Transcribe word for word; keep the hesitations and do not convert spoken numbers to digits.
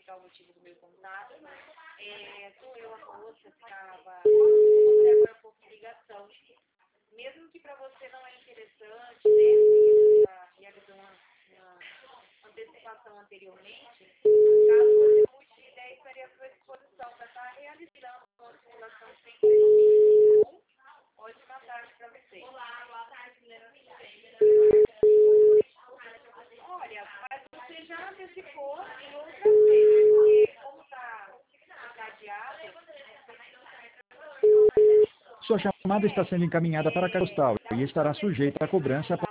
explicar o motivo do meu contato. É, sou eu, a moça, que estava falando agora há pouco de ligação. Mesmo que para você não é interessante, né, você já realizou uma, uma antecipação anteriormente, caso você mude de ideia, estaria à sua disposição para estar realizando uma simulação sem compromisso. Ótima tarde para você. Olá, boa tarde, Guilherme. Olha, mas você já antecipou em outras vezes, porque como está encadeado... Sua chamada está sendo encaminhada para a Carostal e estará sujeita à cobrança